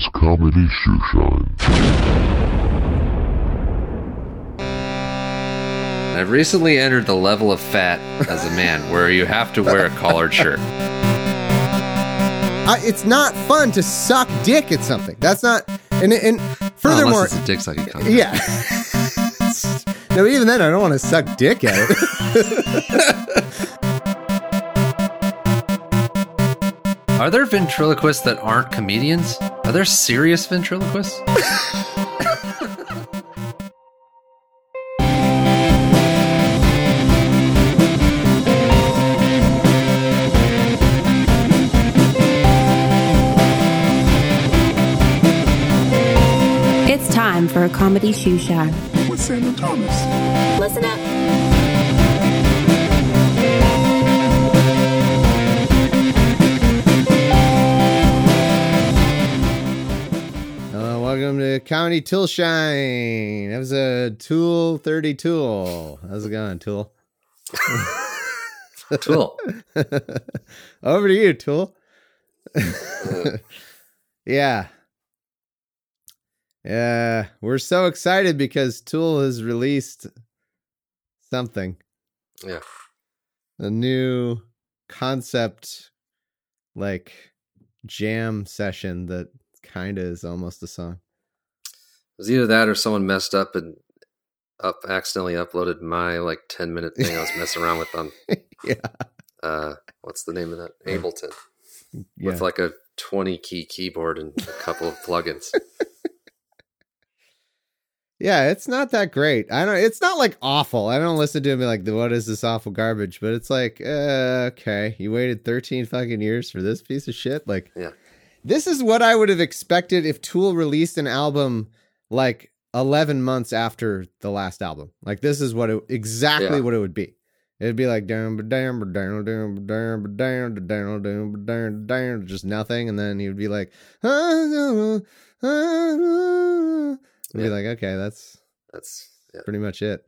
It's Comedy Shoeshine. I've recently entered the level of fat as a man where you have to wear a collared shirt. It's not fun to suck dick at something. That's not... And furthermore... Unless it's a dick sucking contest. Yeah. No, even then, I don't want to suck dick at it. Are there ventriloquists that aren't comedians? Are there serious ventriloquists? It's time for a comedy shoe shine. With Sandra Thomas. Listen up. Welcome to Comedy Tool Shine. Episode Tool 30 Tool. How's it going, Tool? Tool. Over to you, Tool. Yeah. Yeah. We're so excited because Tool has released something. Yeah. A new concept, like, jam session that kind of is almost a song. It was either that or someone messed up and accidentally uploaded my 10-minute thing I was messing around with on what's the name of that? Ableton. Yeah. With a 20 key keyboard and a couple of plugins. Yeah, it's not that great. It's not awful. I don't listen to it and be like, what is this awful garbage? But it's okay. You waited 13 fucking years for this piece of shit? Yeah. This is what I would have expected if Tool released an album 11 months after the last album. This is what what it would be. It'd be just nothing, and then he would be like, be like, okay, that's pretty much it.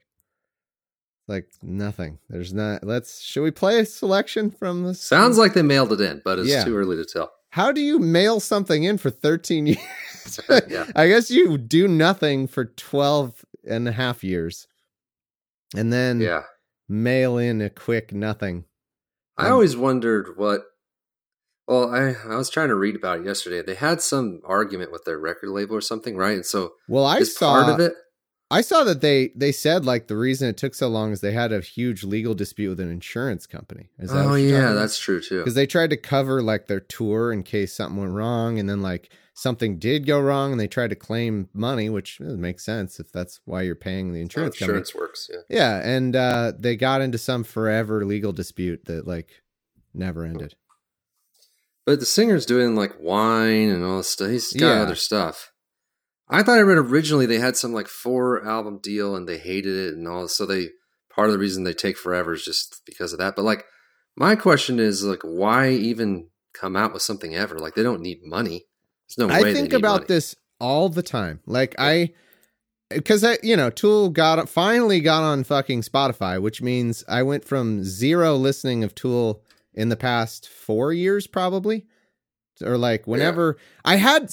Nothing. There's not. Should we play a selection from this? Sounds like they mailed it in, but it's too early to tell. How do you mail something in for 13 years? Yeah. I guess you do nothing for 12 and a half years. And then mail in a quick nothing. I always wondered what... Well, I was trying to read about it yesterday. They had some argument with their record label or something, right? And so part of it... I saw that they said the reason it took so long is they had a huge legal dispute with an insurance company. Is that what you're talking about? That's true too. Because they tried to cover their tour in case something went wrong, and then something did go wrong, and they tried to claim money, which makes sense if that's why you're paying the insurance company. Insurance works, yeah. Yeah, and they got into some forever legal dispute that never ended. But the singer's doing wine and all this stuff. He's got other stuff. I thought I read originally they had some 4-album deal and they hated it and all. So part of the reason they take forever is just because of that. But my question is why even come out with something ever? They don't need money. There's no way I think about this all the time. Because Tool finally got on fucking Spotify, which means I went from 0 listening of Tool in the past 4 years, probably, or whenever I had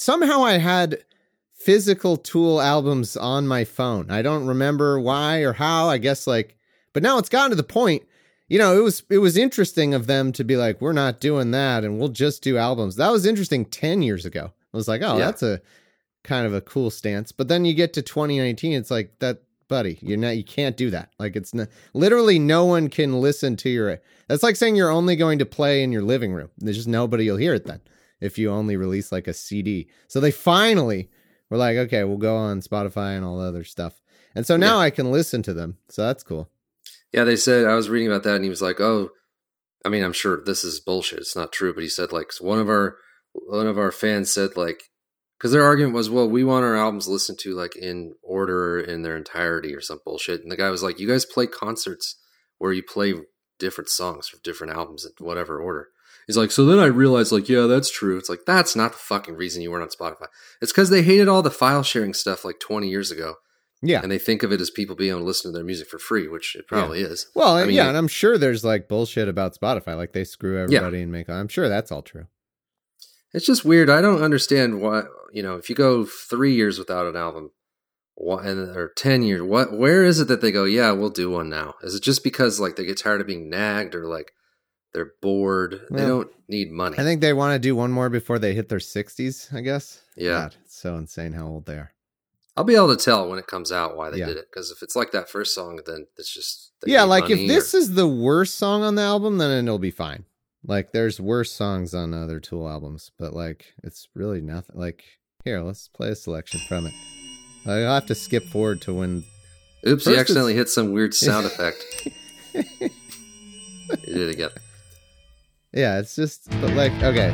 physical Tool albums on my phone. I don't remember why or how, I guess but now it's gotten to the point, it was interesting of them to be we're not doing that and we'll just do albums. That was interesting 10 years ago. I was that's a kind of a cool stance. But then you get to 2019, it's that, buddy, you can't do that. It's not, literally no one can listen to that's like saying you're only going to play in your living room. There's just nobody will hear it then if you only release a CD. So they finally we're okay, we'll go on Spotify and all the other stuff. And so now I can listen to them. So that's cool. Yeah, they said, I was reading about that and he was I'm sure this is bullshit. It's not true. But he said one of our fans said because their argument was, well, we want our albums listened to in order in their entirety or some bullshit. And the guy was you guys play concerts where you play different songs for different albums in whatever order. He's so then I realized yeah, that's true. It's that's not the fucking reason you weren't on Spotify. It's because they hated all the file sharing stuff 20 years ago. Yeah. And they think of it as people being able to listen to their music for free, which it probably is. Well, and I'm sure there's bullshit about Spotify. They screw everybody and I'm sure that's all true. It's just weird. I don't understand why, if you go 3 years without an album, or 10 years, where is it that they go, yeah, we'll do one now? Is it just because like they get tired of being nagged, or like they're bored? They don't need money. I think they want to do one more before they hit their 60s, I guess. Yeah. God, it's so insane how old they are. I'll be able to tell when it comes out why they did it. Because if it's like that first song, then it's just... like if this is the worst song on the album, then it'll be fine. Like there's worse songs on other Tool albums, but like it's really nothing. Like here, let's play a selection from it. I'll have to skip forward to when... Oops, you accidentally hit some weird sound effect. You did it again. Yeah, it's just... But like, okay.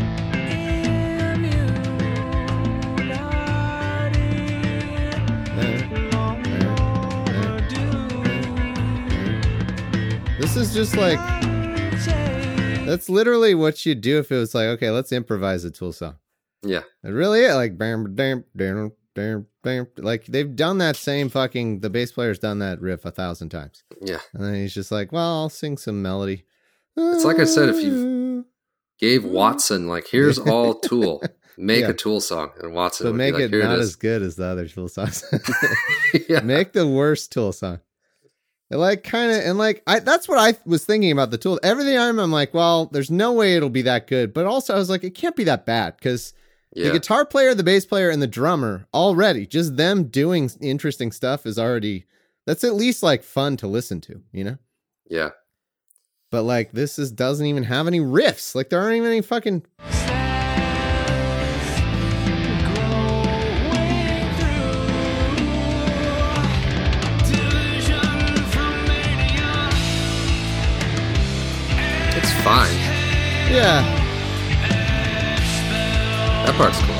This is just like... That's literally what you'd do if it was like, okay, let's improvise a Tool song. Yeah. It really is. Like, like they've done that same fucking... The bass player's done that riff 1,000 times. Yeah. And then he's just like, well, I'll sing some melody. It's like I said, if you gave Watson, like, here's all Tool, make a Tool song, and Watson would make be like, it here not it is. as good as the other Tool songs. Yeah. Make the worst Tool song. Like, kind of, and like, that's what I was thinking about the Tool. Everything I'm like, well, there's no way it'll be that good. But also, I was like, it can't be that bad, because the guitar player, the bass player, and the drummer already, just them doing interesting stuff is already, that's at least like fun to listen to, you know? Yeah. But like, this doesn't even have any riffs. Like, there aren't even any fucking... It's fine. Yeah. That part's cool.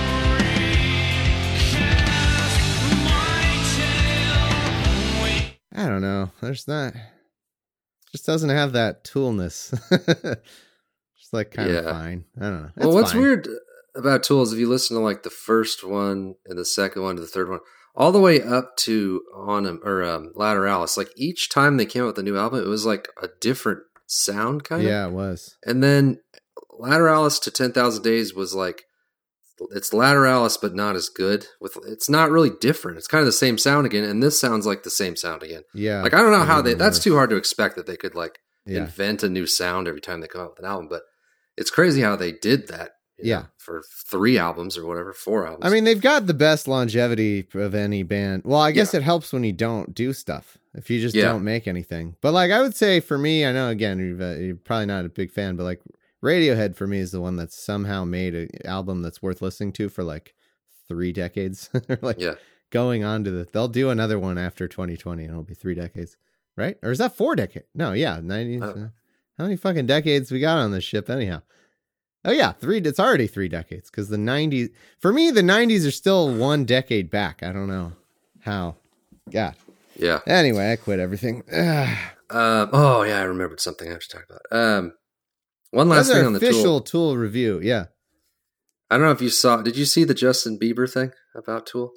I don't know. There's not... Just doesn't have that Toolness. Just like kind of fine. I don't know. Well, what's weird about Tool is if you listen to like the first one and the second one to the third one, all the way up to Lateralis, like each time they came out with a new album, it was like a different sound kind of. Yeah, it was. And then Lateralis to 10,000 Days was like, it's Lateralis, but not as good. It's not really different. It's kind of the same sound again, and this sounds like the same sound again. Yeah. Like, I don't know how that's too hard to expect that they could like invent a new sound every time they come out with an album, but it's crazy how they did that. You know, for 3 albums or whatever, 4 albums. I mean, they've got the best longevity of any band. Well, I guess it helps when you don't do stuff. If you just don't make anything. But like, I would say for me, I know, again, you're probably not a big fan, but like Radiohead for me is the one that's somehow made an album that's worth listening to for like 3 decades. Like going on to they'll do another one after 2020 and it'll be 3 decades. Right? Or is that 4 decades? No, 90. How many fucking decades we got on this ship anyhow? Oh yeah, 3. It's already 3 decades because the 90s. For me, the 90s are still 1 decade back. I don't know how. God. Yeah. Anyway, I quit everything. Oh yeah, I remembered something I have to talk about. One last thing on the official Tool review. Yeah. I don't know if you saw. Did you see the Justin Bieber thing about Tool?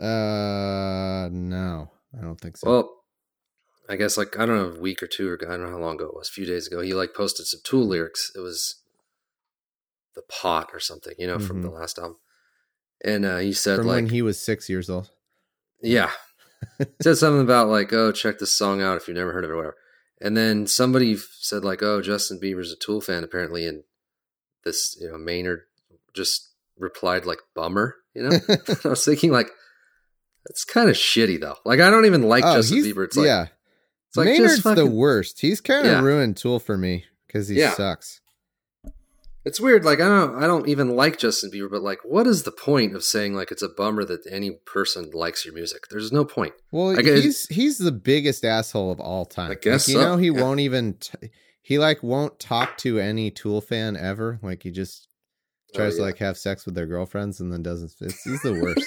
No, I don't think so. Well, I guess like I don't know, a week or 2 ago. I don't know how long ago it was. A few days ago, he like posted some Tool lyrics. It was The Pot or something, from the last album. And he said from like when he was 6 years old. Yeah. Said something about like, oh, check this song out if you've never heard of it or whatever. And then somebody said like, oh, Justin Bieber's a Tool fan apparently, and this, Maynard just replied like, bummer, I was thinking like, that's kind of shitty though. Like, I don't even like Justin Bieber. It's like, it's like Maynard's the worst. He's kind of ruined Tool for me because he sucks. It's weird. Like, I don't even like Justin Bieber, but like, what is the point of saying like it's a bummer that any person likes your music? There's no point. Well, he's the biggest asshole of all time. I guess like, he won't even he like won't talk to any Tool fan ever. Like he just tries to like have sex with their girlfriends and then doesn't. He's the worst.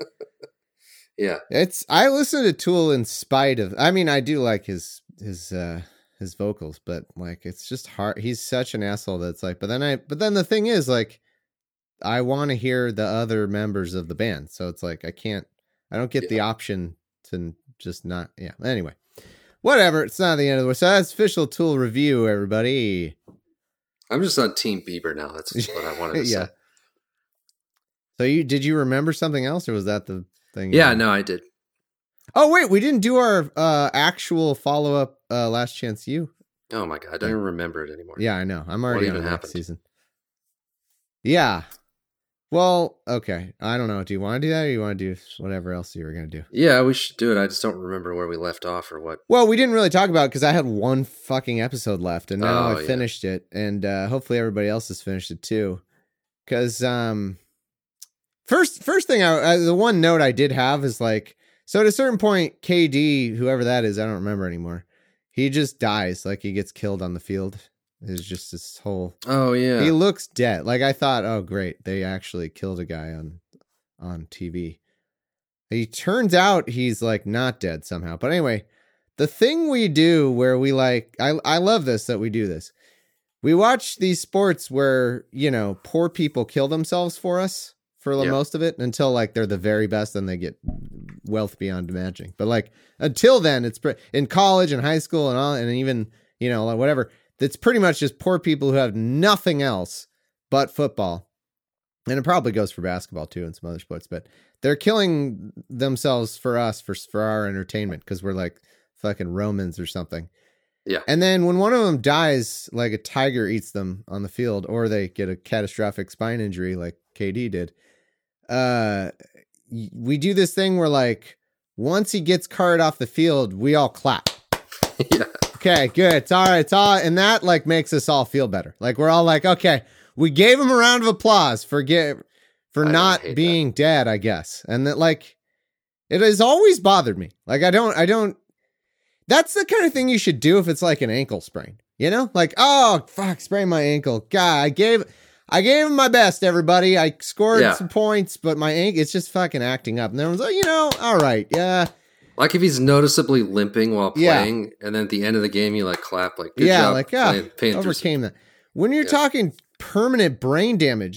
Yeah, I listen to Tool in spite of. I mean, I do like his vocals, but like it's just hard. He's such an asshole that's like. But then the thing is like, I want to hear the other members of the band, so it's like I don't get the option to just not. Yeah. Anyway, whatever. It's not the end of the world. So that's official Tool review, everybody. I'm just on Team Bieber now. That's what I wanted to say. So did you remember something else, or was that the thing? Yeah, no, I did. Oh wait, we didn't do our actual follow up. Last Chance U. Oh my god, I don't even remember it anymore. Yeah, I know. I'm already What on even the next happened? season. Yeah. Well, okay. I don't know. Do you want to do that, or you want to do whatever else you were going to do? Yeah, we should do it. I just don't remember where we left off or what. Well, we didn't really talk about it because I had one fucking episode left, and now Oh, I yeah. finished it, and hopefully everybody else has finished it too. Because first thing, the one note I did have is like, so at a certain point, KD, whoever that is, I don't remember anymore. He just dies, like he gets killed on the field. It's just this whole. Oh yeah, He looks dead. Like I thought, oh great, they actually killed a guy on TV. He turns out he's like not dead somehow. But anyway, the thing we do where we like, I love this that we do this. We watch these sports where, you know, poor people kill themselves for us for the most of it until like they're the very best and they get wealth beyond imagining. But like until then, it's in college and high school and all, and even, you know, like whatever. It's pretty much just poor people who have nothing else but football. And it probably goes for basketball too and some other sports, but they're killing themselves for us, for our entertainment, because we're like fucking Romans or something. Yeah. And then when one of them dies, like a tiger eats them on the field, or they get a catastrophic spine injury like KD did, we do this thing where like once he gets carted off the field, we all clap. Yeah. Okay, good. It's all right. It's all, and that like makes us all feel better. Like we're all like, okay, we gave him a round of applause for not being dead, I guess. And that like, it has always bothered me. Like I don't, that's the kind of thing you should do if it's like an ankle sprain, you know, like, oh fuck, sprained my ankle. God, I gave him my best, everybody. I scored some points, but my ankle, it's just fucking acting up. And everyone's like, you know, all right. Yeah. Like if he's noticeably limping while playing, and then at the end of the game you like clap, like good job, like paying overcame that. When you're talking permanent brain damage,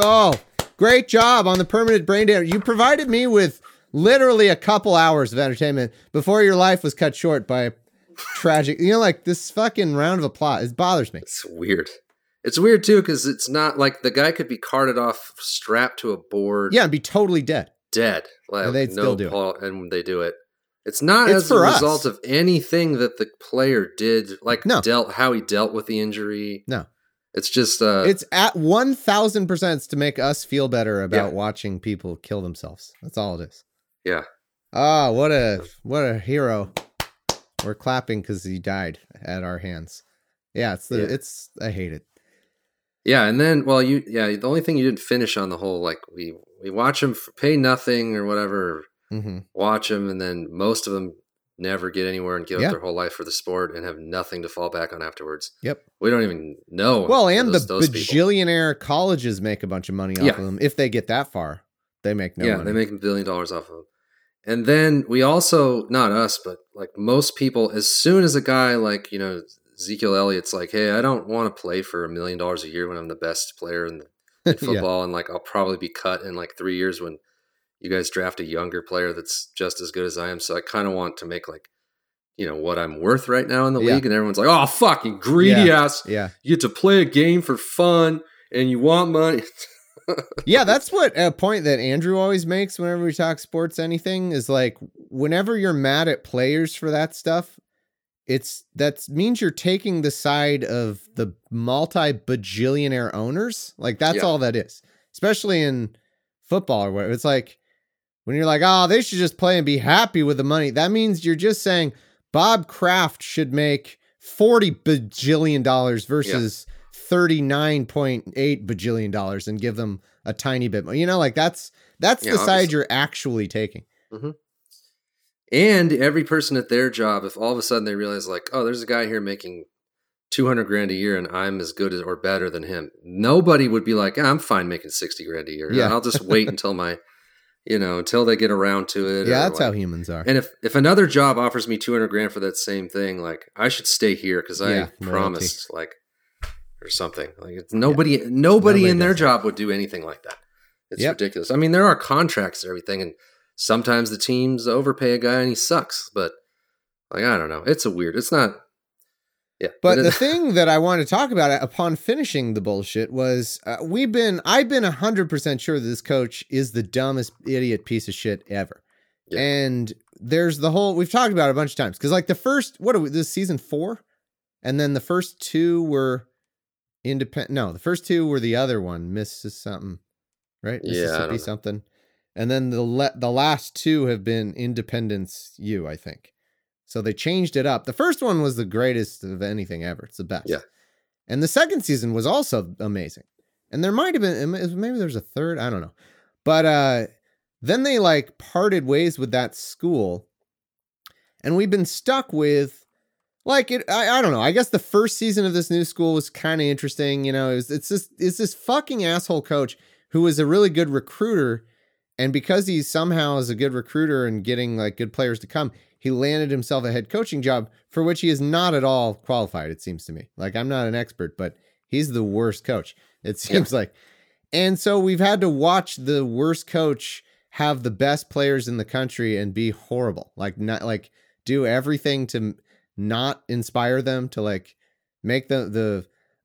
great job on the permanent brain damage. You provided me with literally a couple hours of entertainment before your life was cut short by a tragic. You know, like this fucking round of applause. It bothers me. It's weird. It's weird too because it's not like the guy could be carted off, strapped to a board, and be totally dead. Like and they'd still do it. And they do it. It's not as a result of anything that the player did, like how he dealt with the injury. No. It's just... it's at 1,000% to make us feel better about watching people kill themselves. That's all it is. Yeah. Oh, what a hero. We're clapping because he died at our hands. Yeah, I hate it. Yeah, and then, the only thing you didn't finish on the whole, like, we watch him for pay nothing or whatever... Mm-hmm. Watch them, and then most of them never get anywhere and give up their whole life for the sport and have nothing to fall back on afterwards. Yep. We don't even know. Well, and those bajillionaire colleges make a bunch of money off of them. If they get that far, they make no money. Yeah, they make $1 billion off of them. And then we also, not us, but like most people, as soon as a guy like, you know, Ezekiel Elliott's like, hey, I don't want to play for $1 million a year when I'm the best player in football, and like I'll probably be cut in like 3 years when you guys draft a younger player that's just as good as I am. So I kind of want to make like, you know, what I'm worth right now in the league. And everyone's like, oh, fucking greedy ass. Yeah. You get to play a game for fun and you want money. Yeah. That's what a point that Andrew always makes whenever we talk sports, anything is like, whenever you're mad at players for that stuff, that means you're taking the side of the multi-bajillionaire owners. Like that's all that is, especially in football or whatever. It's like, when you're like, oh, they should just play and be happy with the money. That means you're just saying Bob Kraft should make $40 bajillion versus $39.8 bajillion and give them a tiny bit more. You know, like that's the side you're actually taking. Mm-hmm. And every person at their job, if all of a sudden they realize like, oh, there's a guy here making $200,000 a year and I'm as good as or better than him. Nobody would be like, I'm fine making $60,000 a year. Yeah. I'll just wait until until they get around to it. Yeah, that's how humans are. And if another job offers me $200,000 for that same thing, like I should stay here because I promised, like, or something. Like it's nobody in their job would do anything like that. It's ridiculous. I mean, there are contracts and everything, and sometimes the teams overpay a guy and he sucks. But like, I don't know. It's a weird. It's not. Yeah. But the thing that I wanted to talk about upon finishing the bullshit was I've been 100% sure that this coach is the dumbest idiot piece of shit ever. Yeah. And there's we've talked about it a bunch of times. Cause like the first, this is season 4? And then the first 2 were independent. No, the first 2 were the other one, Mrs. something, right? Mississippi something. And then the last 2 have been Independence U, I think. So they changed it up. The first one was the greatest of anything ever. It's the best. Yeah. And the second season was also amazing. And there might have been, maybe there's a third, I don't know. But then they like parted ways with that school. And we've been stuck with like it. I don't know. I guess the first season of this new school was kind of interesting. You know, it's this fucking asshole coach who is a really good recruiter. And because he somehow is a good recruiter and getting like good players to come, he landed himself a head coaching job for which he is not at all qualified. It seems to me. Like I'm not an expert, but he's the worst coach. It seems like. And so we've had to watch the worst coach have the best players in the country and be horrible. Like not like do everything to not inspire them, to like make what do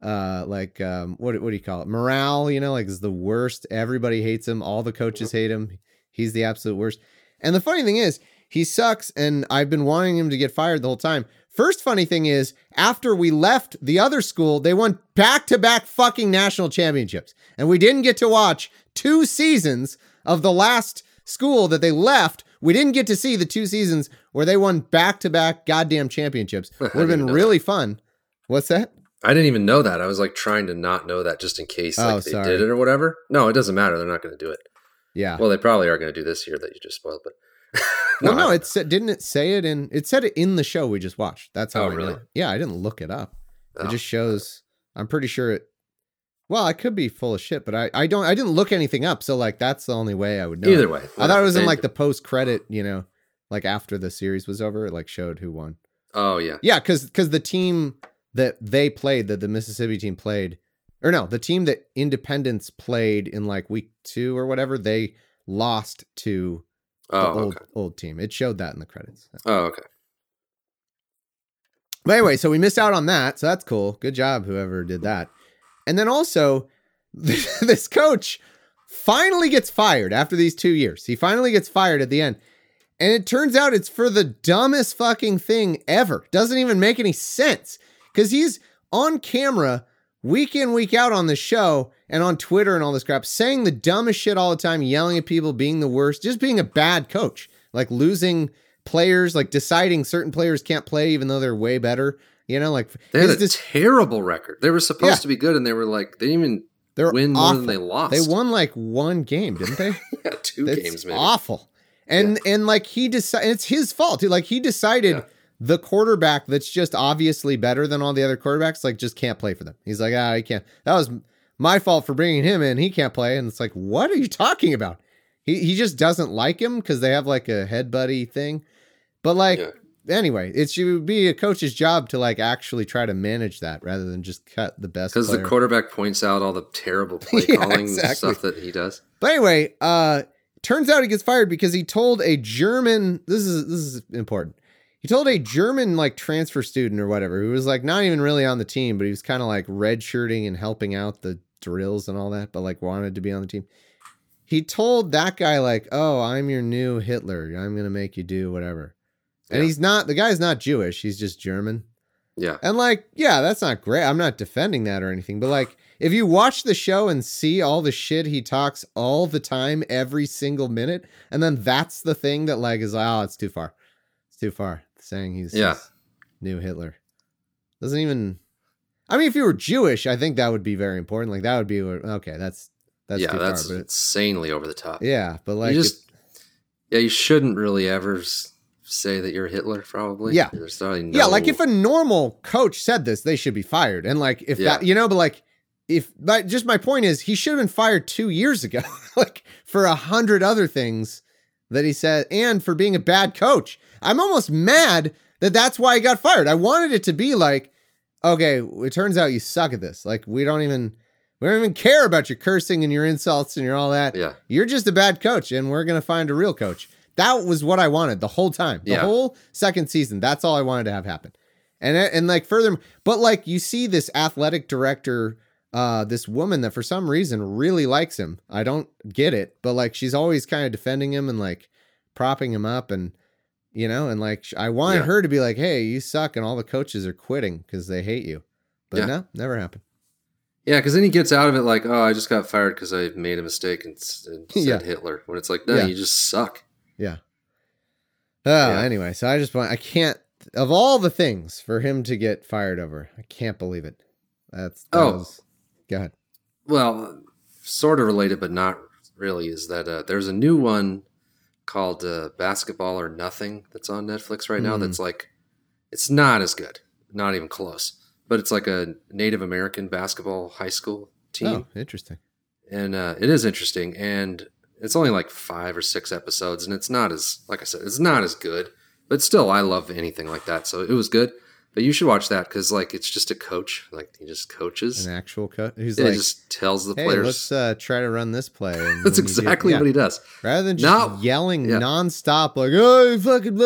you call it? Morale, you know, like is the worst. Everybody hates him. All the coaches hate him. He's the absolute worst. And the funny thing is, he sucks. And I've been wanting him to get fired the whole time. First funny thing is, after we left the other school, they won back-to-back fucking national championships. And we didn't get to watch 2 seasons of the last school that they left. We didn't get to see the 2 seasons where they won back-to-back goddamn championships. Would have been really fun. What's that? I didn't even know that. I was like trying to not know that just in case like, they did it or whatever. No, it doesn't matter. They're not going to do it. Yeah. Well, they probably are going to do this year that you just spoiled, but no, it said, didn't it say it in? It said it in the show we just watched. That's how I really know. Yeah, I didn't look it up. It just shows. I'm pretty sure it. Well, I could be full of shit, but I didn't look anything up. So like that's the only way I would know. Either way, I thought it was in like the post credit. You know, like after the series was over, it like showed who won. Oh yeah, yeah, because the team that they played, that the Mississippi team played, or no, the team that Independence played in like week 2 or whatever, they lost to the old team. It showed that in the credits. Oh, okay. But anyway, so we missed out on that. So that's cool. Good job, whoever did that. And then also, this coach finally gets fired after these 2 years. He finally gets fired at the end. And it turns out it's for the dumbest fucking thing ever. Doesn't even make any sense. Because he's on camera week in, week out on the show and on Twitter and all this crap, saying the dumbest shit all the time, yelling at people, being the worst, just being a bad coach, like losing players, like deciding certain players can't play even though they're way better. You know, like they had a terrible record. They were supposed to be good, and they were like they didn't even win more than they lost. They won like 1 game, didn't they? Yeah, 2 games, maybe. Awful. And like he decided, it's his fault too. Like he decided the quarterback that's just obviously better than all the other quarterbacks, like just can't play for them. He's like, he can't. That was my fault for bringing him in. He can't play. And it's like, what are you talking about? He just doesn't like him because they have like a head buddy thing. But like, anyway, it should be a coach's job to like actually try to manage that rather than just cut the best. Because the quarterback points out all the terrible play calling stuff that he does. But anyway, turns out he gets fired because he told a German, this is important. He told a German like transfer student or whatever, who was like not even really on the team, but he was kind of like redshirting and helping out the drills and all that, but like wanted to be on the team. He told that guy like, "Oh, I'm your new Hitler. I'm going to make you do whatever." And the guy's not Jewish. He's just German. Yeah. And like, yeah, that's not great. I'm not defending that or anything, but like, if you watch the show and see all the shit he talks all the time, every single minute, and then that's the thing that like is like, oh, it's too far. It's too far. Saying he's new Hitler. Doesn't even, I mean, if you were Jewish, I think that would be very important. Like that would be, okay, that's too far. That's insanely over the top. Yeah. But like, you shouldn't really ever say that you're Hitler, probably. Yeah. There's probably like if a normal coach said this, they should be fired. And like, if that, you know, but like, just my point is he should have been fired 2 years ago, like for 100 other things that he said, and for being a bad coach. I'm almost mad that that's why he got fired. I wanted it to be like, okay, it turns out you suck at this. Like we don't even care about your cursing and your insults and your all that. Yeah. You're just a bad coach and we're going to find a real coach. That was what I wanted the whole time. The whole second season. That's all I wanted to have happen. And like further, but like you see this athletic director, this woman that for some reason really likes him. I don't get it, but like she's always kind of defending him and like propping him up, and and like I wanted her to be like, hey, you suck, and all the coaches are quitting because they hate you. But no, never happened. Yeah, because then he gets out of it like, oh, I just got fired because I made a mistake and said Hitler. When it's like, no, you just suck. Yeah. Anyway, so I can't, of all the things for him to get fired over, I can't believe it. Go ahead. Well, sort of related, but not really, is that there's a new one called Basketball or Nothing that's on Netflix right now. That's like, it's not as good, not even close. But it's like a Native American basketball high school team. Oh, interesting. And it is interesting. And it's only like 5 or 6 episodes. And it's not as, like I said, it's not as good. But still, I love anything like that. So it was good. But you should watch that because like it's just a coach. Like he just coaches. An actual coach? Who's he like, just tells the hey, players. let's try to run this play. And that's exactly what he does. Rather than just yelling nonstop like, oh, you fucking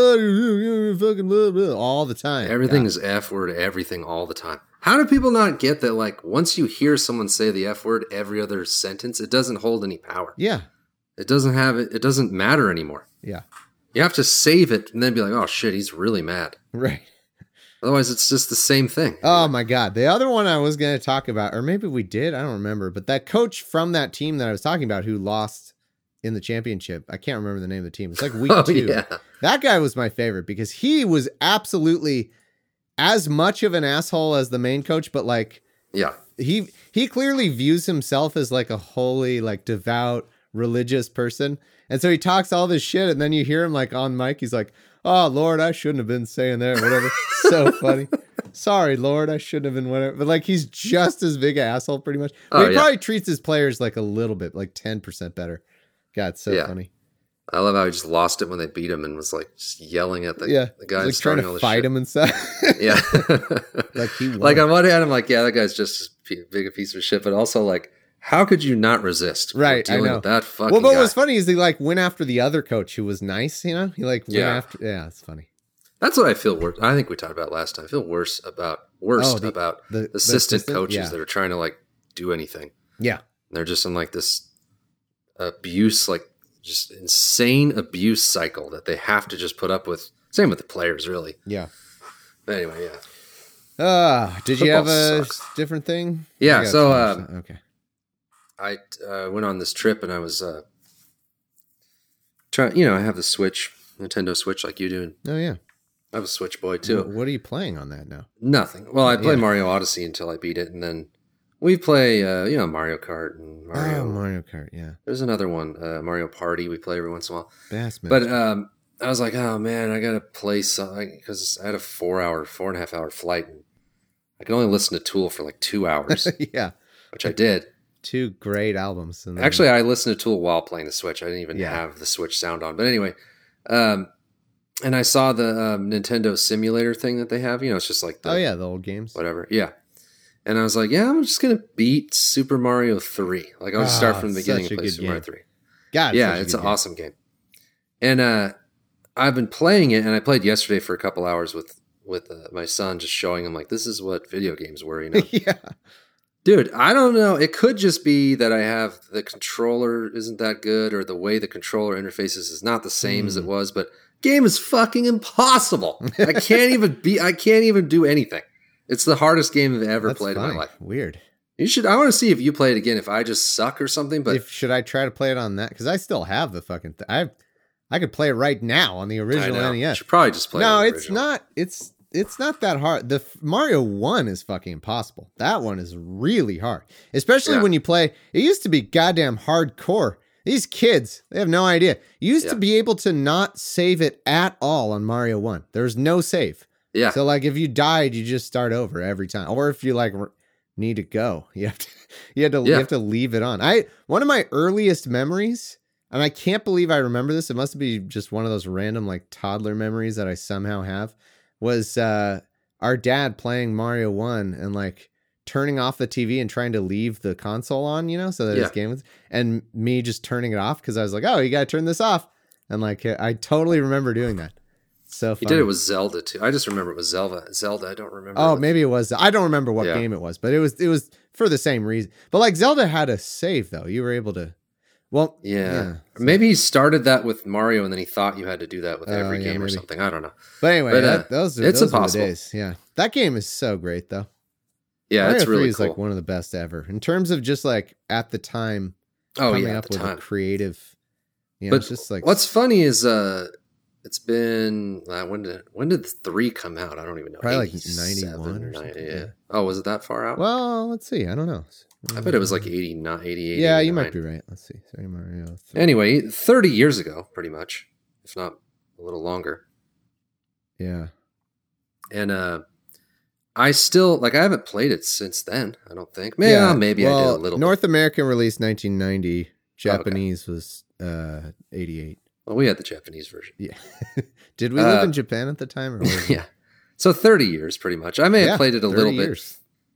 blah, blah, all the time. Everything is F word, everything all the time. How do people not get that, like, once you hear someone say the F word every other sentence, it doesn't hold any power? Yeah. It doesn't matter anymore. Yeah. You have to save it and then be like, oh, shit, he's really mad. Right. Otherwise, it's just the same thing. Oh, my God. The other one I was going to talk about, or maybe we did, I don't remember, but that coach from that team that I was talking about who lost in the championship, I can't remember the name of the team. It's like week 2. Yeah. That guy was my favorite because he was absolutely as much of an asshole as the main coach, but like, he clearly views himself as like a holy, like devout, religious person. And so he talks all this shit, and then you hear him like on mic, he's like, oh, Lord, I shouldn't have been saying that, or whatever. So funny. Sorry, Lord, I shouldn't have been whatever. But like, he's just as big an asshole pretty much. But he probably treats his players like a little bit, like 10% better. God, it's so funny. I love how he just lost it when they beat him and was like just yelling at the guy, like trying to fight him and stuff. Yeah, like he won. Like on one hand, I'm like, yeah, that guy's just as big a piece of shit, but also like, how could you not resist? Right, I know. With that fucking but guy? What was funny is he like went after the other coach who was nice. He like went after. Yeah, it's funny. That's what I feel worse. I think we talked about last time. I feel worse about the assistant coaches that are trying to like do anything. Yeah, and they're just in like this abuse, like just insane abuse cycle that they have to just put up with. Same with the players, really. Yeah. But anyway, did Football you have a sucks. different thing? Yeah. So okay. I went on this trip and I was trying. I have the Switch, Nintendo Switch, like you do. Oh yeah. I have a Switch boy too. What are you playing on that now? Nothing. Well, I play Mario Odyssey until I beat it, and then we play Mario Kart and Mario Kart. Yeah. There's another one, Mario Party. We play every once in a while. Bassman. But I was like, oh man, I gotta play something because I had a 4.5 hour flight, and I could only listen to Tool for like 2 hours. Yeah. Which I did. 2 great albums. Actually, I listened to Tool while playing the Switch. I didn't even have the Switch sound on. But anyway, and I saw the Nintendo Simulator thing that they have. It's just like the old games. Whatever. Yeah. And I was like, yeah, I'm just going to beat Super Mario 3. Like, I'll just start from the beginning and play Super Mario 3. God, yeah, it's an awesome game. And I've been playing it, and I played yesterday for a couple hours with my son, just showing him, like, this is what video games were, Yeah. Dude, I don't know. It could just be that I have the controller isn't that good, or the way the controller interfaces is not the same as it was, but game is fucking impossible. I can't even do anything. It's the hardest game I've ever played in my life. Weird. I want to see if you play it again, if I just suck or something, but should I try to play it on that? Because I still have the fucking thing. I could play it right now on the original NES. You should probably just play it on the original. It's not that hard. The Mario 1 is fucking impossible. That one is really hard. Especially when you play, it used to be goddamn hardcore. These kids, they have no idea. You used to be able to not save it at all on Mario 1. There's no save. Yeah. So like if you died, you just start over every time. Or if you like need to go, you have to leave it on. One of my earliest memories, and I can't believe I remember this. It must be just one of those random like toddler memories that I somehow have, was our dad playing Mario 1 and like turning off the TV and trying to leave the console on, so that his game was, and me just turning it off because I was like, oh, you got to turn this off. And like, I totally remember doing that. So He funny. did it with Zelda too. I just remember it was Zelda. I don't remember. Oh, what- maybe it was. I don't remember what Yeah. game it was, but it was for the same reason. But like Zelda had a save though. You were able to. Well, Yeah. so- Maybe he started that with Mario, and then he thought you had to do that with Oh, every yeah, game or maybe. something. I don't know. But anyway, But, those it's were the impossible. days. Yeah, that game is so great though. Yeah, Mario it's 3 really is cool. like one of the best ever in terms of just like at the time Oh coming yeah, up at the with time. a creative. You know, But it's just like what's funny is it's been when did 3 come out? I don't even know. Probably like 87 91 or 90, something, yeah. yeah. Oh, was it that far out? Well, let's see. I don't know. I bet it was like 89, 88. Yeah, you 89. might be right. Let's see. Sorry, Mario. 3. Anyway, 30 years ago, pretty much, if not a little longer. Yeah. And I still like I haven't played it since then. I don't think. Maybe I did a little. North American release 1990. Japanese was 88. Well, we had the Japanese version. Yeah. Did we live in Japan at the time? Or was it- Yeah. So 30 years, pretty much. I may have played it a 30 little bit years.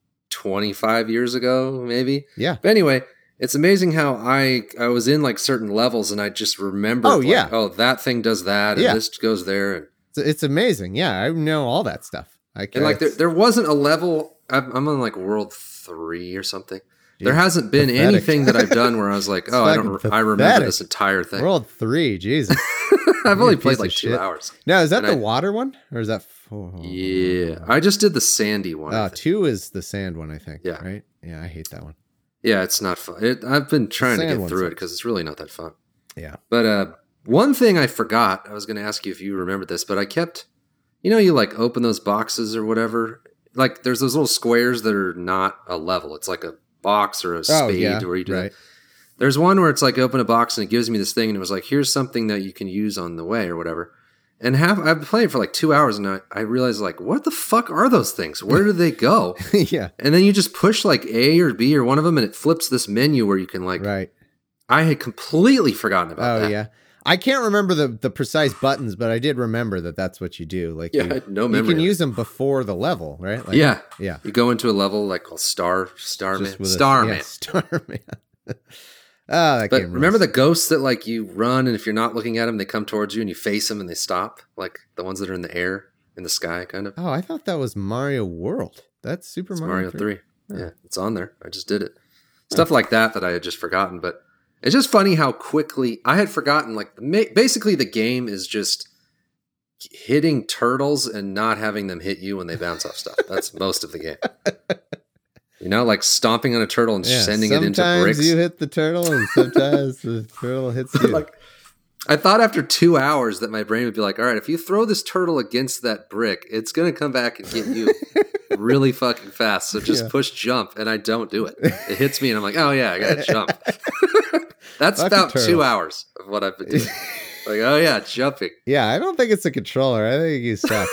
25 years ago, maybe. Yeah. But anyway, it's amazing how I was in like certain levels and I just remember. Oh, yeah. Oh, that thing does that, and Yeah. this goes there, and It's amazing. Yeah, I know all that stuff. and like there wasn't a level. I'm on like World 3 or something. There Jeez, hasn't been pathetic. anything that I've done where I was like, It's oh, I fucking remember pathetic. this entire thing. World 3, Jesus. I've only Piece played of like 2 shit. hours. Now, is that And the I- water one? Or is that 4? Yeah, I just did the sandy one. I Oh, think. 2 is the sand one, I think. Yeah. Right? Yeah, I hate that one. Yeah, it's not fun. I've been trying to sand get one through it sucks. because it's really not that fun. Yeah. But one thing I forgot, I was going to ask you if you remembered this, but I kept, you like open those boxes or whatever. Like there's those little squares that are not a level. It's like a box or a spade where you do right. that. There's one where it's like open a box and it gives me this thing and it was like, here's something that you can use on the way or whatever. And I've been playing for like 2 hours and I realized like, what the fuck are those things? Where do they go? Yeah. And then you just push like A or B or one of them and it flips this menu where you can like, Right. I had completely forgotten about Oh, that. yeah. I can't remember the precise buttons, but I did remember that that's what you do. Like, Yeah, you, I had no you memory can of it. use them before the level, right? Like, Yeah. yeah. You go into a level like called Starman. Just with Starman. Starman. Oh, that But game. remember rules. the ghosts that like you run and if you're not looking at them, they come towards you and you face them and they stop? Like the ones that are in the air, in the sky, kind of. Oh, I thought that was Mario World. That's Super It's Mario, Mario 3. Oh. Yeah, it's on there. I just did it. Stuff like that I had just forgotten. But it's just funny how quickly I had forgotten. Like basically the game is just hitting turtles and not having them hit you when they bounce off stuff. That's most of the game. Like stomping on a turtle and Yeah, sending it into sometimes bricks. you hit the turtle, and sometimes the turtle hits you. Like, I thought after 2 hours that my brain would be like, all right, if you throw this turtle against that brick, it's going to come back and get you really fucking fast. So just Yeah. push jump. And I don't do it. It hits me and I'm like, oh yeah, I got to jump. That's Fuck a about turtle. 2 hours of what I've been doing. Like, oh yeah, jumping. Yeah, I don't think it's a controller. I think you suck.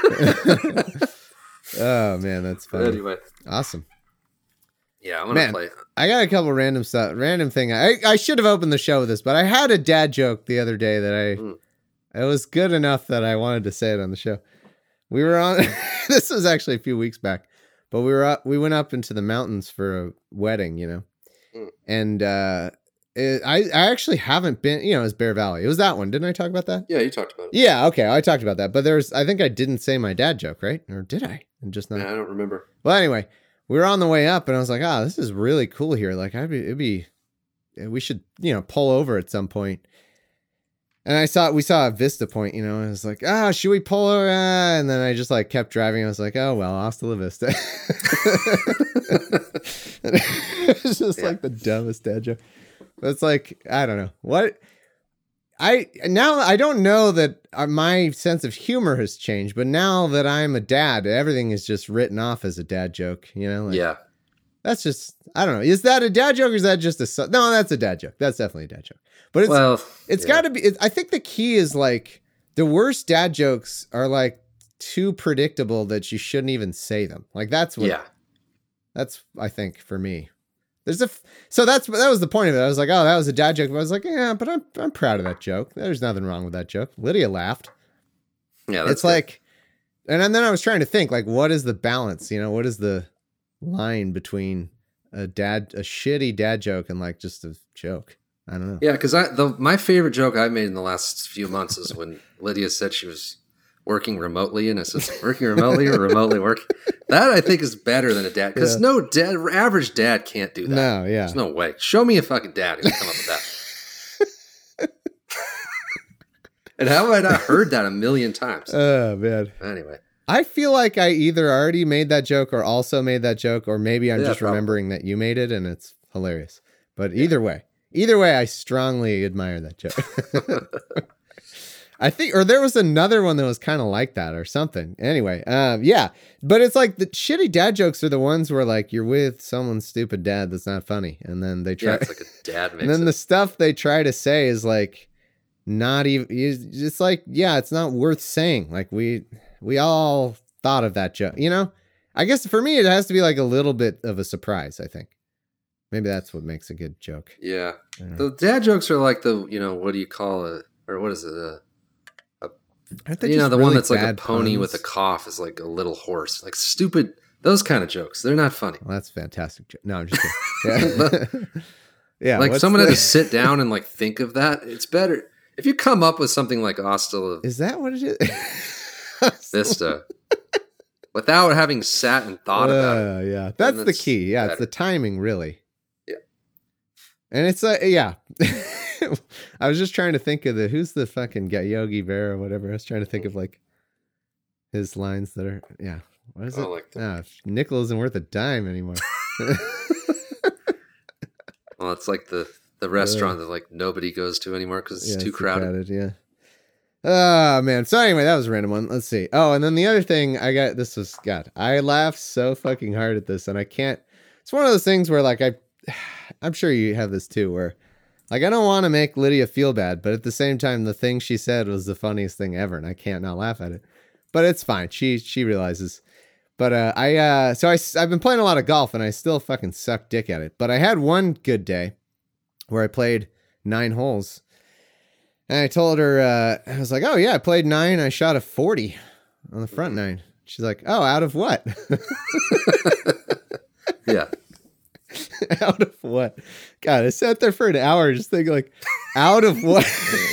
Oh man, that's funny. Anyway, Awesome. yeah, I'm going Man. to play. I got a couple random stuff. Random thing. I should have opened the show with this, but I had a dad joke the other day that it was good enough that I wanted to say it on the show. We were on. This was actually a few weeks back, but we went up into the mountains for a wedding, and I actually haven't been. It was Bear Valley. It was that one. Didn't I talk about that? Yeah, you talked about it. Yeah. Okay, I talked about that, but I think I didn't say my dad joke, right? Or did I? And just not. Yeah, I don't remember. Well, anyway, we were on the way up, and I was like, "Ah, this is really cool here. Like, we should, pull over at some point." And we saw a Vista Point, and I was like, should we pull over? And then I just like kept driving. I was like, oh well, hasta la vista. It's just like the dumbest dad joke. But it's like, I don't know what. I don't know that my sense of humor has changed, but now that I'm a dad, everything is just written off as a dad joke. Yeah. That's just, I don't know. Is that a dad joke or is that just no, that's a dad joke. That's definitely a dad joke. But it's got to be, I think the key is like the worst dad jokes are like too predictable that you shouldn't even say them. Like that's I think for me. So that was the point of it. I was like, oh, that was a dad joke. But I was like, yeah, but I'm proud of that joke. There's nothing wrong with that joke. Lydia laughed. Yeah. It's like, and then I was trying to think like, what is the balance? What is the line between a shitty dad joke and like just a joke? I don't know. Yeah, because my favorite joke I made in the last few months is when Lydia said she was working remotely and working remotely or remotely working. That I think is better than a dad because no average dad can't do that. No, yeah. There's no way. Show me a fucking dad who can come up with that. And how have I not heard that a million times? Oh, man. Anyway. I feel like I either already made that joke or also made that joke, or maybe I'm just probably remembering that you made it and it's hilarious. But either way, I strongly admire that joke. I think, or there was another one that was kind of like that or something. Anyway, yeah. But it's like the shitty dad jokes are the ones where like you're with someone's stupid dad that's not funny. And then they try. Yeah, it's like a dad makes And then it. the stuff they try to say is like not even, it's like, yeah, it's not worth saying. Like we all thought of that joke, you know? I guess for me, it has to be like a little bit of a surprise, I think. Maybe that's what makes a good joke. Yeah. The dad jokes are like the, what do you call it? Or what is it? Aren't they the just one really that's like a bad pony puns? with a cough is like a little horse. Like stupid, those kind of jokes. They're not funny. Well, that's a fantastic joke. No, I'm just kidding. Yeah. Yeah, like what's someone the- had to sit down and like think of that. It's better if you come up with something like Hostel Is that what it is? Vista without having sat and thought about it. Yeah, that's the that's key. Yeah, it's better. the timing, really. Yeah. And it's yeah. I was just trying to think of who's the fucking guy, Yogi Berra or whatever. I was trying to think of like his lines that are, yeah. What is it? Like nickel isn't worth a dime anymore. Well, it's like the restaurant that like nobody goes to anymore because it's too crowded. Yeah. Oh man. So anyway, that was a random one. Let's see. Oh, and then the other thing I laughed so fucking hard at this, and I can't. It's one of those things where like I'm sure you have this too, where like I don't want to make Lydia feel bad, but at the same time, the thing she said was the funniest thing ever, and I can't not laugh at it. But it's fine. She realizes. But I've been playing a lot of golf, and I still fucking suck dick at it. But I had one good day where I played 9 holes. And I told her, I was like, oh yeah, I played 9. I shot a 40 on the front 9. She's like, oh, out of what? Yeah. Out of what? God, I sat there for an hour just thinking like, out of what?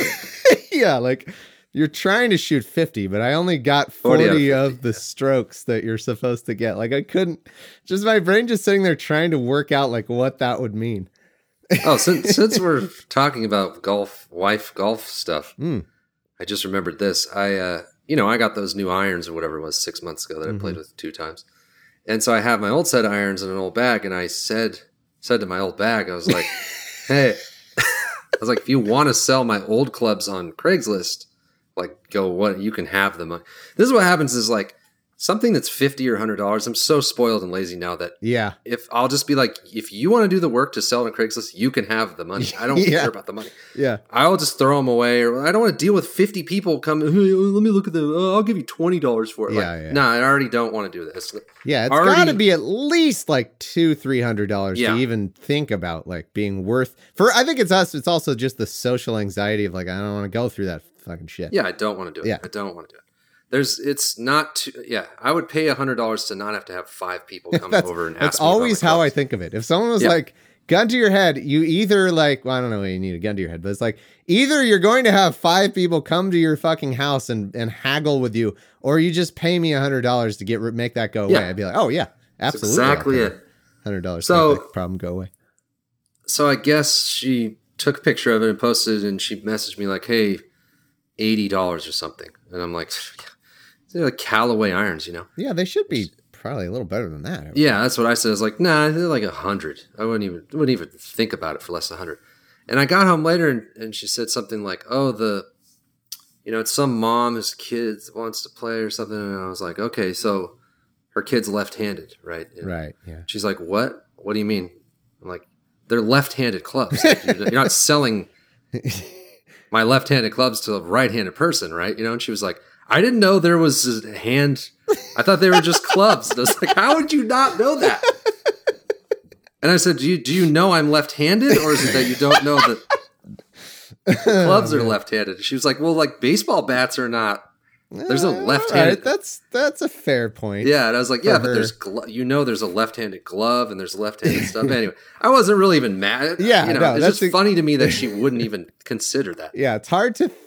Yeah, like you're trying to shoot 50, but I only got 40 of the strokes that you're supposed to get. Like I couldn't, just my brain just sitting there trying to work out like what that would mean. Oh, since we're talking about golf stuff, I just remembered this. I got those new irons or whatever it was 6 months ago that I played with 2 times. And so I have my old set of irons in an old bag, and I said to my old bag, I was like, hey, I was like, if you want to sell my old clubs on Craigslist, like you can have them. This is what happens is like something that's $50 or $100. I'm so spoiled and lazy now that if I'll just be like, if you want to do the work to sell it on Craigslist, you can have the money. I don't care about the money. Yeah. I'll just throw them away, or I don't want to deal with 50 people coming. Hey, let me look at them. I'll give you $20 for it. No, I already don't want to do this. Yeah. It's got to be at least like $200-$300 to even think about like being worth I think it's us. It's also just the social anxiety of like, I don't want to go through that fucking shit. Yeah. I don't want to do it. I don't want to do it. It's not too, I would pay $100 to not have to have 5 people come over and ask me. That's always how I think of it. If someone was like, gun to your head, you either like, well, I don't know why you need a gun to your head, but it's like, either you're going to have 5 people come to your fucking house and haggle with you, or you just pay me $100 to make that go away. I'd be like, oh yeah, absolutely. That's exactly it. $100 so make that problem go away. So I guess she took a picture of it and posted it, and she messaged me like, hey, $80 or something. And I'm like, they're like Callaway irons, Yeah, they should be probably a little better than that. Yeah, that's what I said. I was like, nah, they're like 100. I wouldn't even think about it for less than 100. And I got home later, and she said something like, oh, it's some mom whose kid wants to play or something. And I was like, okay, so her kid's left-handed, right? And right, yeah. She's like, what? What do you mean? I'm like, they're left-handed clubs. Like, you're not selling my left-handed clubs to a right-handed person, right? And she was like, I didn't know there was a hand. I thought they were just clubs. And I was like, how would you not know that? And I said, do you know I'm left-handed, or is it that you don't know that clubs are left-handed? She was like, well, like baseball bats are not. There's a left-handed. Right, that's a fair point. Yeah, and I was like, yeah, but there's there's a left-handed glove and there's left-handed stuff. Anyway, I wasn't really even mad. Yeah, it's just funny to me that she wouldn't even consider that. Yeah, it's hard to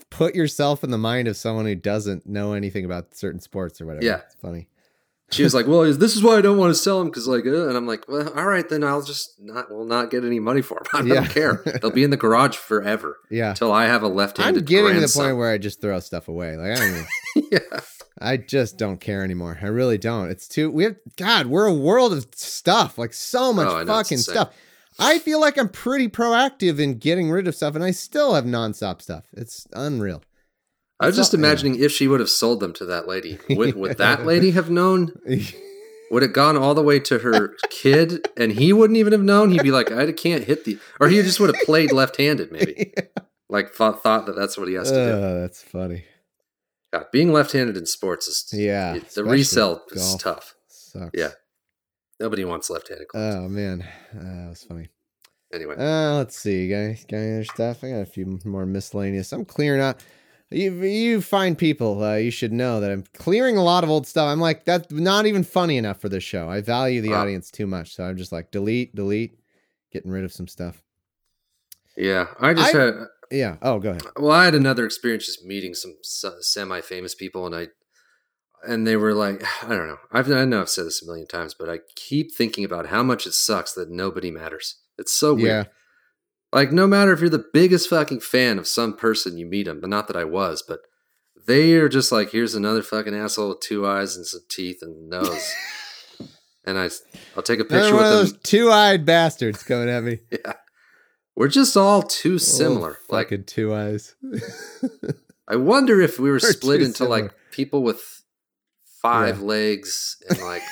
put yourself in the mind of someone who doesn't know anything about certain sports or whatever. Yeah. It's funny. She was like, well, this is why I don't want to sell them because like, and I'm like, well, all right, then I'll just not get any money for them. I don't care. They'll be in the garage forever. Yeah. Until I have a left-handed I'm getting grandson. to the point where I just throw stuff away. Like, I don't even, Yeah. I just don't care anymore. I really don't. It's too, we're a world of stuff, like so much I know, it's fucking insane. stuff. I feel like I'm pretty proactive in getting rid of stuff and I still have nonstop stuff. It's unreal. I was just imagining if she would have sold them to that lady. Would that lady have known? Would it gone all the way to her kid and he wouldn't even have known? He'd be like, I can't hit the... Or he just would have played left-handed, maybe. Yeah. Like, thought that that's what he has to do. That's funny. God, being left-handed in sports is... Yeah. The resell is golf tough. Sucks. Yeah. Nobody wants left-handed clubs. Oh, man. That was funny. Anyway. Let's see. Got any other stuff? I got a few more miscellaneous. I'm clearing out... You find people, you should know that I'm clearing a lot of old stuff. I'm like, that's not even funny enough for this show. I value the audience too much. So I'm just like, delete, getting rid of some stuff. Yeah. I had... Yeah. Oh, go ahead. Well, I had another experience just meeting some semi-famous people, and they were like, I don't know. I know I've said this a million times, but I keep thinking about how much it sucks that nobody matters. It's so weird. Yeah. Like, no matter if you're the biggest fucking fan of some person you meet them, but not that I was, but they are just like, here's another fucking asshole with 2 eyes and some teeth and nose. And I'll take a picture with them. Those 2-eyed bastards coming at me. Yeah. We're just all too similar. Like, fucking 2 eyes. I wonder if we were split too into similar. like people with 5 legs and like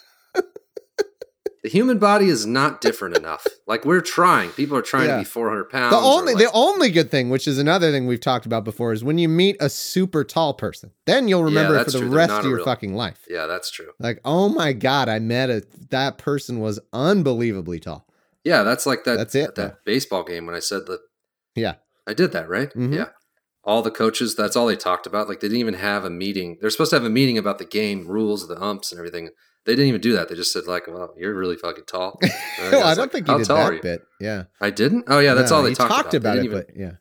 the human body is not different enough. Like we're trying. People are trying to be 400 pounds. The only good thing, which is another thing we've talked about before, is when you meet a super tall person, then you'll remember it for the rest of your fucking life. Yeah, that's true. Like, oh my God, I met that person was unbelievably tall. Yeah, that's like that. That's it. That baseball game when I said that. Yeah, I did that, right? Mm-hmm. Yeah. All the coaches, that's all they talked about. Like they didn't even have a meeting. They're supposed to have a meeting about the game rules, the umps and everything. They didn't even do that. They just said like, well, you're really fucking tall. Well, I don't think you did that bit. Yeah. I didn't? Oh yeah, that's all they talked about it, but yeah.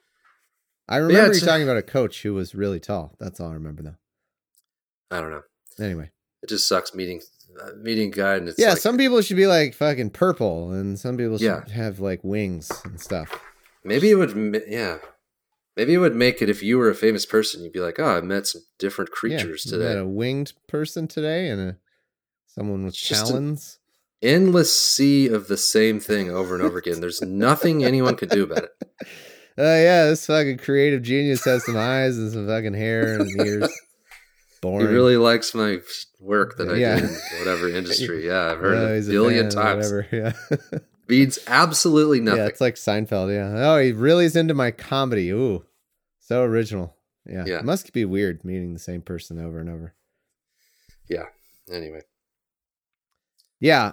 I remember you talking about a coach who was really tall. That's all I remember though. I don't know. Anyway. It just sucks meeting a guy and it's yeah, like, some people should be like fucking purple and some people should have like wings and stuff. Maybe it would, Maybe it would make it if you were a famous person. You'd be like, oh, I met some different creatures today. Met a winged person today and someone with talons. Endless sea of the same thing over and over again. There's nothing anyone could do about it. Yeah, this fucking creative genius has some eyes and some fucking hair and ears. Boring. He really likes my work that I did in whatever industry. Yeah, I've heard it a billion times. Yeah. Means absolutely nothing. Yeah, it's like Seinfeld. Yeah. Oh, he really is into my comedy. Ooh, so original. Yeah. It must be weird meeting the same person over and over. Yeah. Anyway. Yeah.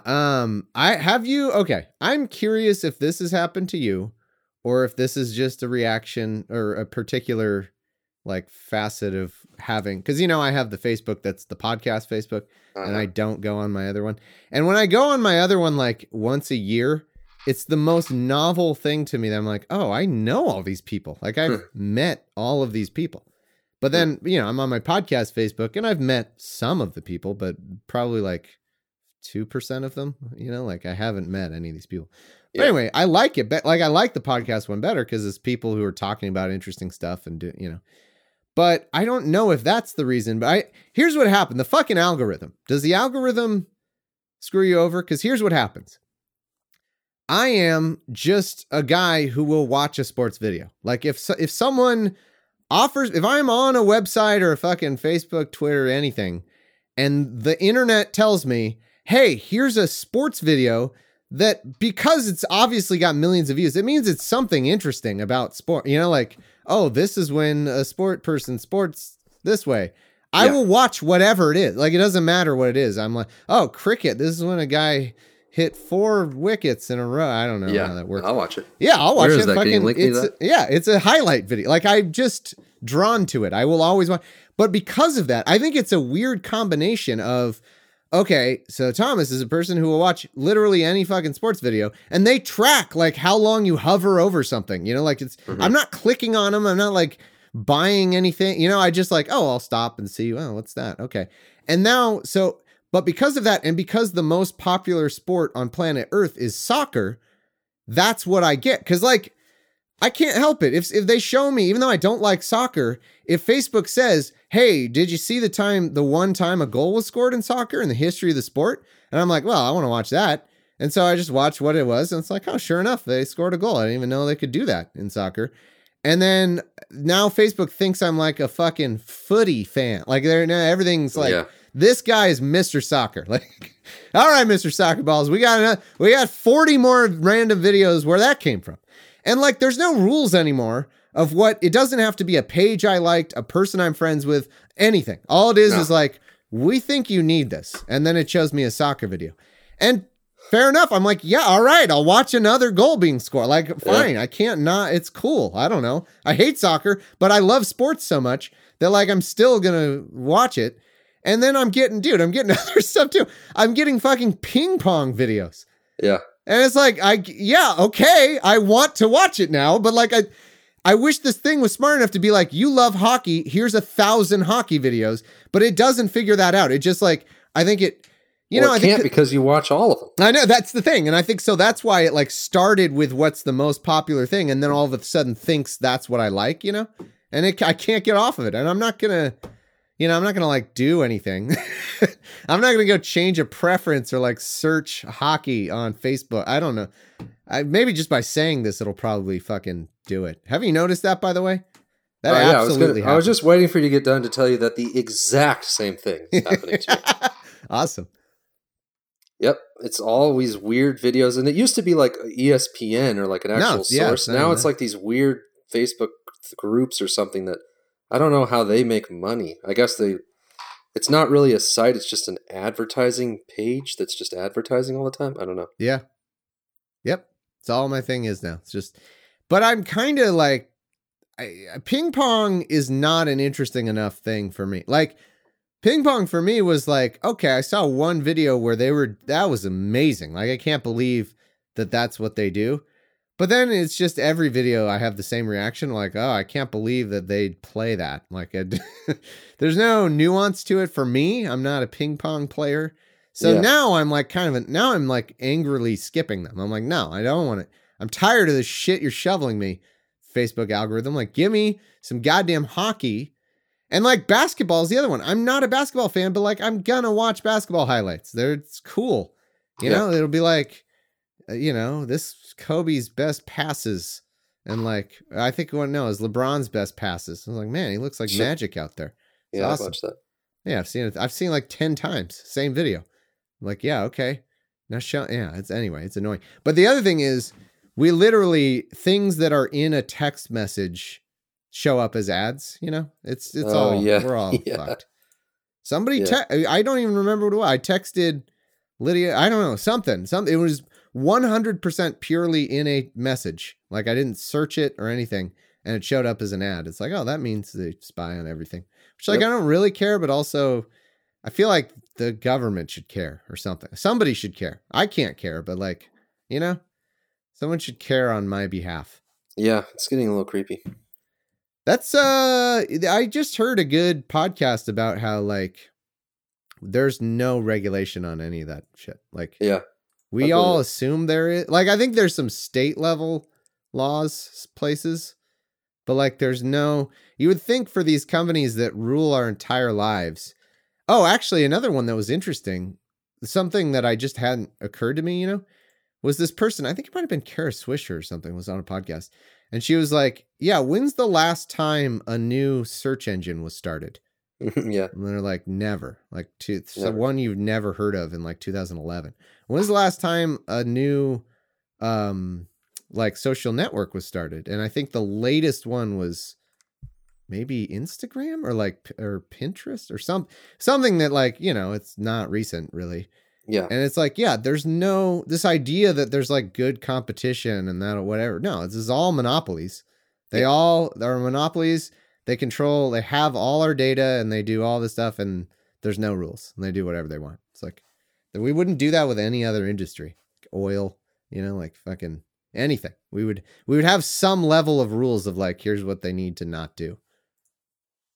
Okay. I'm curious if this has happened to you or if this is just a reaction or a particular like facet of having, because I have the Facebook that's the podcast Facebook, and I don't go on my other one. And when I go on my other one like once a year, it's the most novel thing to me that I'm like, oh, I know all these people. Like I've met all of these people. But then, I'm on my podcast Facebook and I've met some of the people, but probably like 2% of them, like I haven't met any of these people. But anyway, I like it. Like I like the podcast one better because it's people who are talking about interesting stuff and But I don't know if that's the reason. But here's what happened. The fucking algorithm. Does the algorithm screw you over? Because here's what happens. I am just a guy who will watch a sports video. Like if someone offers, if I'm on a website or a fucking Facebook, Twitter, anything, and the internet tells me, hey, here's a sports video that because it's obviously got millions of views, it means it's something interesting about sport. Like, oh, this is when a sport person sports this way. I will watch whatever it is. Like, it doesn't matter what it is. I'm like, oh, cricket. This is when a guy hit 4 wickets in a row. I don't know how that works. I'll watch it. Yeah, I'll watch Where it. Is that? Can you link me to that? It's a highlight video. Like, I'm just drawn to it. I will always watch. But because of that, I think it's a weird combination of, okay, so Thomas is a person who will watch literally any fucking sports video, and they track like how long you hover over something. Like it's, I'm not clicking on them. I'm not like buying anything. You know, I just like, oh, I'll stop and see. Oh, what's that? Okay. And now, but because of that, and because the most popular sport on planet Earth is soccer, that's what I get. Because like, I can't help it. If they show me, even though I don't like soccer, if Facebook says, hey, did you see the one time a goal was scored in soccer in the history of the sport? And I'm like, well, I want to watch that. And so I just watched what it was. And it's like, oh, sure enough, they scored a goal. I didn't even know they could do that in soccer. And then now Facebook thinks I'm like a fucking footy fan. Like everything's like, this guy is Mr. Soccer. Like, all right, Mr. Soccer Balls, we got 40 more random videos where that came from. And like, there's no rules anymore of it doesn't have to be a page I liked, a person I'm friends with, anything. All it is like, we think you need this. And then it shows me a soccer video. And fair enough. I'm like, yeah, all right, I'll watch another goal being scored. Like, fine, I can't not, it's cool. I don't know. I hate soccer, but I love sports so much that like, I'm still going to watch it. And then I'm getting other stuff too. I'm getting fucking ping pong videos. Yeah. And it's like, okay, I want to watch it now, but like, I wish this thing was smart enough to be like, you love hockey, here's 1,000 hockey videos, but it doesn't figure that out. It just like, I think it, I can't because you watch all of them. I know, that's the thing. And I think so that's why it like started with what's the most popular thing. And then all of a sudden thinks that's what I like, you know, and I can't get off of it. And I'm not going to like do anything. I'm not going to go change a preference or like search hockey on Facebook. I don't know. Maybe just by saying this, it'll probably fucking do it. Have you noticed that, by the way? That absolutely I was just waiting for you to get done to tell you that the exact same thing is happening to me. Awesome. Yep. It's always weird videos. And it used to be like ESPN or like an actual source. Now it's like these weird Facebook groups or something that I don't know how they make money. I guess it's not really a site. It's just an advertising page that's just advertising all the time. I don't know. Yeah. Yep. It's all my thing is now. It's just, but I'm kind of like, ping pong is not an interesting enough thing for me. Like ping pong for me was like, okay, I saw one video where that was amazing. Like, I can't believe that that's what they do. But then it's just every video I have the same reaction. Like, oh, I can't believe that they'd play that. Like, there's no nuance to it for me. I'm not a ping pong player. So now I'm like now I'm like angrily skipping them. I'm like, no, I don't want it. I'm tired of this shit you're shoveling me, Facebook algorithm. Like, give me some goddamn hockey. And like basketball is the other one. I'm not a basketball fan, but like, I'm gonna watch basketball highlights. It's cool. You know, it'll be like, this Kobe's best passes. And like, I think one is LeBron's best passes. I was like, man, he looks like magic out there. It's awesome. I watched that. Yeah, I've seen it. I've seen like 10 times, same video. I'm like, yeah, okay. Now it's annoying. But the other thing is, we literally, things that are in a text message show up as ads, you know? We're all fucked. Somebody, I don't even remember what it was. I texted Lydia, I don't know, something. It was 100% purely in a message. Like, I didn't search it or anything, and it showed up as an ad. It's like, oh, that means they spy on everything. Which, like, I don't really care, but also, I feel like the government should care or something. Somebody should care. I can't care, but like, someone should care on my behalf. Yeah, it's getting a little creepy. That's, I just heard a good podcast about how, like, there's no regulation on any of that shit. Like, we all assume there is. Like, I think there's some state level laws, places, but like, there's no, you would think for these companies that rule our entire lives. Oh, actually, another one that was interesting, something that I just hadn't occurred to me, was this person, I think it might have been Kara Swisher or something, was on a podcast. And she was like, yeah, when's the last time a new search engine was started? Yeah. And they're like, never. Like, one you've never heard of in like 2011. When's the last time a new like social network was started? And I think the latest one was maybe Instagram or Pinterest or something that, like, it's not recent really. Yeah. And it's like, there's no, this idea that there's like good competition and that or whatever. No, this is all monopolies. They all are monopolies. They have all our data and they do all this stuff and there's no rules and they do whatever they want. It's like, we wouldn't do that with any other industry, like oil, like fucking anything. We would have some level of rules of like, here's what they need to not do.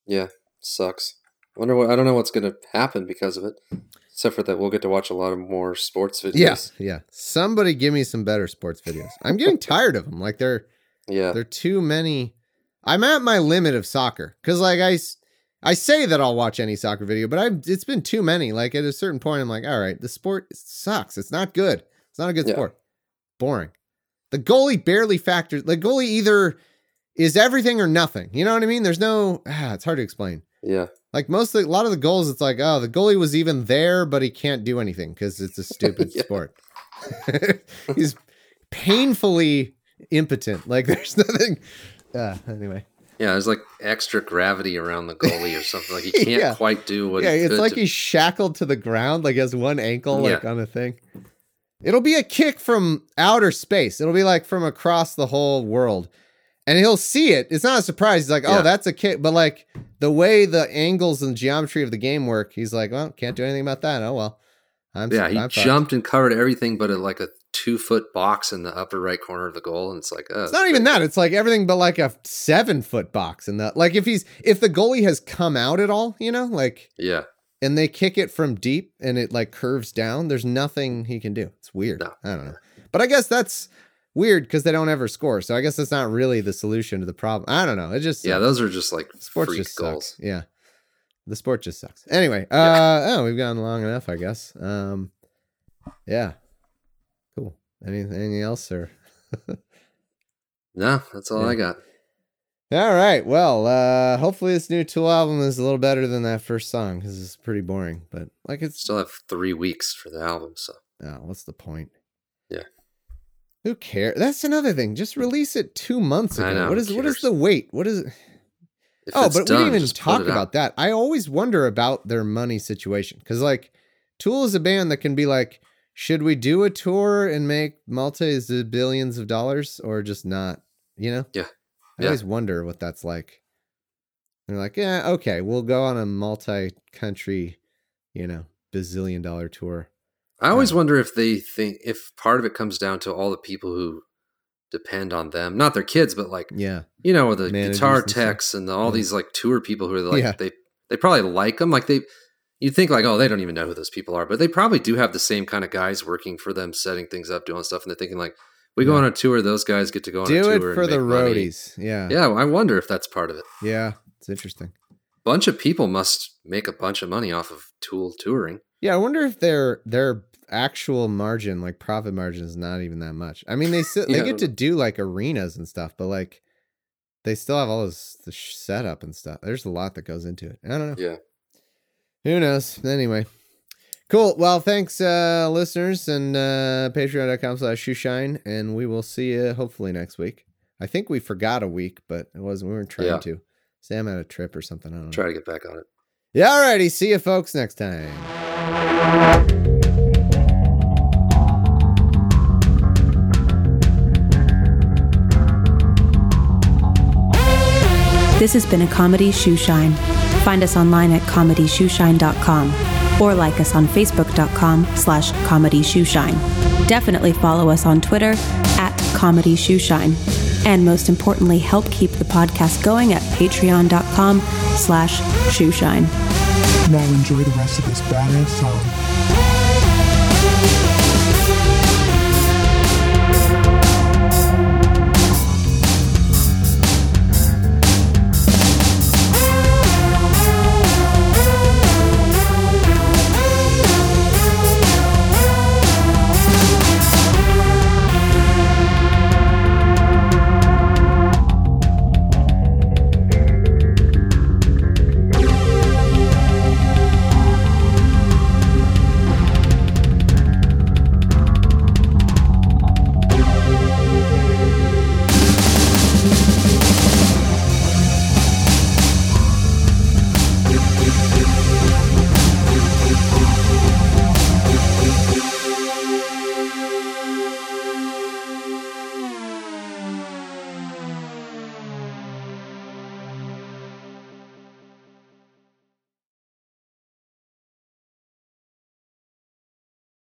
Yeah, sucks. I don't know what's going to happen because of it, except for that we'll get to watch a lot of more sports videos. Yeah. Somebody give me some better sports videos. I'm getting tired of them. Like they're too many. I'm at my limit of soccer because like I say that I'll watch any soccer video, but it's been too many. Like at a certain point, I'm like, all right, the sport sucks. It's not good. It's not a good sport. Boring. The goalie barely factors. The goalie either is everything or nothing. You know what I mean? There's no. It's hard to explain. Yeah. Like a lot of the goals, it's like, oh, the goalie was even there, but he can't do anything because it's a stupid sport. He's painfully impotent. Like there's nothing. Anyway. Yeah, there's like extra gravity around the goalie or something. Like he can't quite do what he could. It's like he's shackled to the ground, like has one ankle like on a thing. It'll be a kick from outer space. It'll be like from across the whole world. And he'll see it. It's not a surprise. He's like, oh, that's a kick. But like the way the angles and geometry of the game work, he's like, well, can't do anything about that. Oh, well. He jumped and covered everything but like a 2-foot box in the upper right corner of the goal. And it's like, it's not even that. It's like everything but like a 7-foot box. And like if the goalie has come out at all, you know, like, and they kick it from deep and it like curves down, there's nothing he can do. It's weird. No. I don't know. But I guess that's weird because they don't ever score. So I guess that's not really the solution to the problem. I don't know. It just those are just like sports freak just goals. Sucks. Yeah. The sport just sucks. Anyway, we've gone long enough, I guess. Yeah. Cool. Anything else or No, that's all I got. All right. Well, hopefully this new Tool album is a little better than that first song because it's pretty boring. But like it's still have 3 weeks for the album, so what's the point? Yeah. Who cares? That's another thing. Just release it 2 months ago. I know, what is the wait? What is it? But we didn't even talk about that. I always wonder about their money situation because like Tool is a band that can be like, should we do a tour and make multi-billions of dollars or just not? You know? Yeah. I always wonder what that's like. They're like, yeah, okay, we'll go on a multi-country, bazillion-dollar tour. I always wonder if part of it comes down to all the people who depend on them, not their kids, but like, the guitar techs and all these like tour people who are like, they probably like them. Like you'd think like, oh, they don't even know who those people are, but they probably do have the same kind of guys working for them, setting things up, doing stuff. And they're thinking like, we go on a tour, those guys get to go on a tour. Do it for the roadies. Money. Yeah. I wonder if that's part of it. Yeah. It's interesting. Bunch of people must make a bunch of money off of Tool touring. Yeah. I wonder if their actual margin, like profit margin, is not even that much. I mean, they get to do like arenas and stuff, but like they still have all this setup and stuff. There's a lot that goes into it. I don't know. Yeah. Who knows? Anyway. Cool. Well, thanks, listeners, and patreon.com/shoeshine, and we will see you hopefully next week. I think we forgot a week, but we weren't trying to. Sam had a trip or something. I don't know. Try to get back on it. Yeah, alrighty. See you folks next time. This has been a Comedy Shoeshine. Find us online at comedyshoeshine.com or like us on facebook.com/comedyshoeshine. Definitely follow us on Twitter @comedyshoeshine. And most importantly, help keep the podcast going at patreon.com/shoeshine. Now enjoy the rest of this badass song.